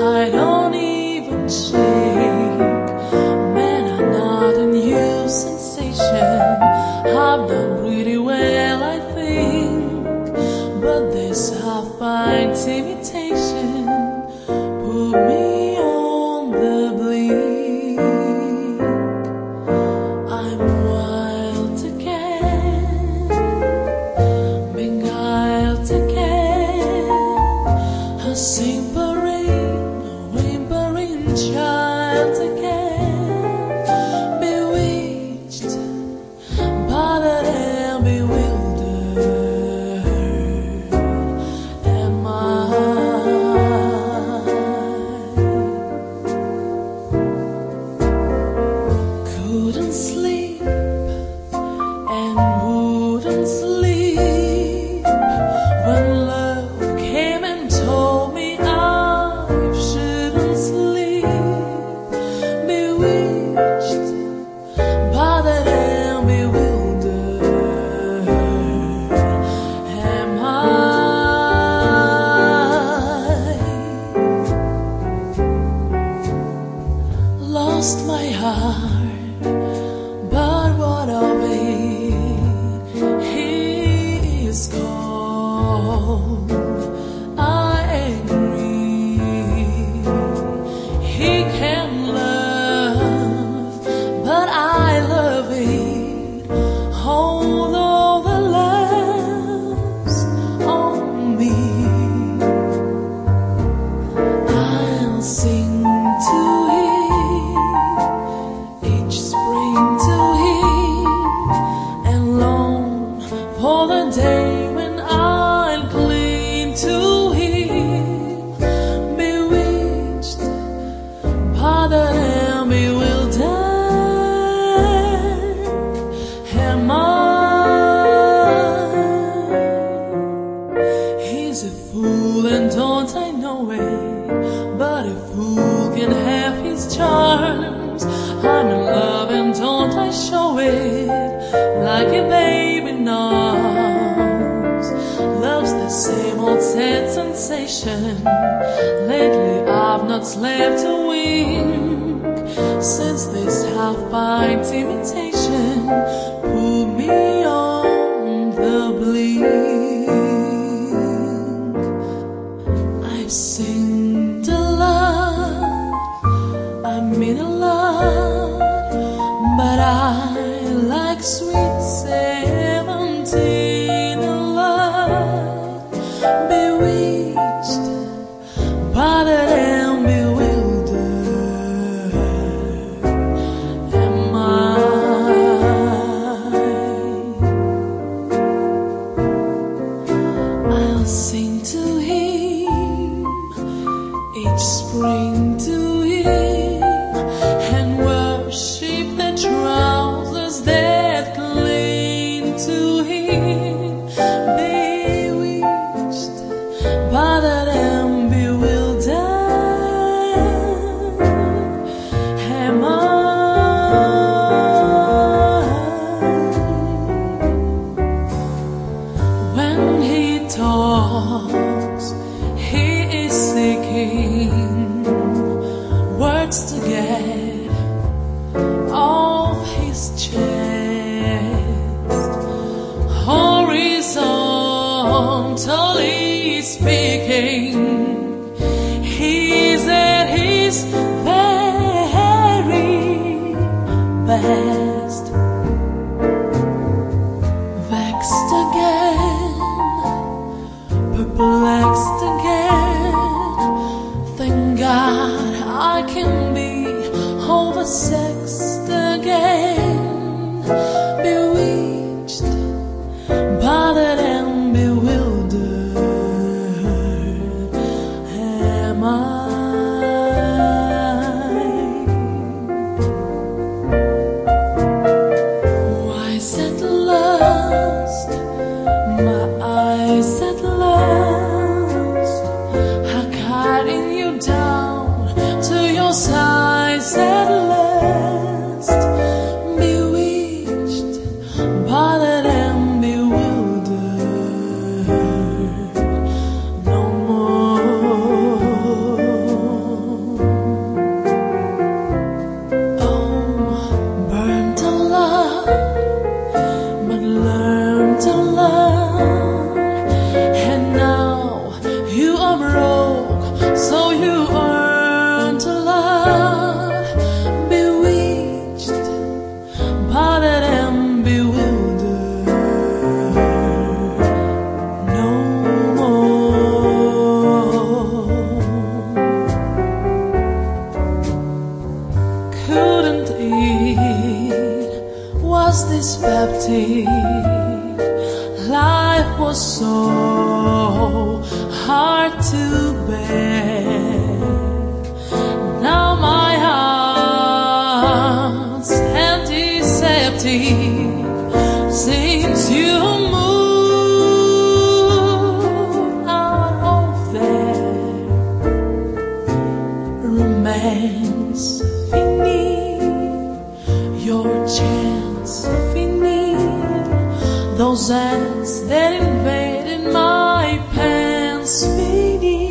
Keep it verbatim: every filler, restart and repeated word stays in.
I don't even shake. Man, I'm not a new sensation. I've done pretty well, I think, but this half-pint imitation put me on the blink. I'm wild again, beguiled again, a simpering, whimpering child again, bewitched, bothered and bewildered am I. Couldn't sleep and wouldn't sleep when love came and told me I shouldn't sleep. Bewitched, bothered and bewildered am I. Lost my heart, but what of it? He is cold, I agree. He can love, but I love it. Although the love's on me, I'll sing to him each spring to him, and long for the day when I'll cling to him. Bewitched, bothered and bewildered am I. He's a fool and don't I know it, but a fool can have his charms. I'm in love and don't I show it, like a baby in arms. Love's the same old sad sensation. Lately I've not slept a wink, since this half-pint imitation put me on the blink. I've seen a lot, I mean a lot, but I like sweet seventeen a lot. Bewitched, bothered and bewildered am I. I'll sing to him each spring to him, and worship the trousers that cling to him. Bewitched, bothered and bewildered am I. When he talks, he is seeking words to get off his chest. Horizontally speaking, he's at his very best. Vexed again, perplexed again, thank God I can be oversexed again. Bewitched, bothered and bewildered am I. was dyspeptic. Life was so hard to bear. Now my heart's antiseptic since you moved out of there. Romance fini, your chance fini. Those ants that invaded my pants fini.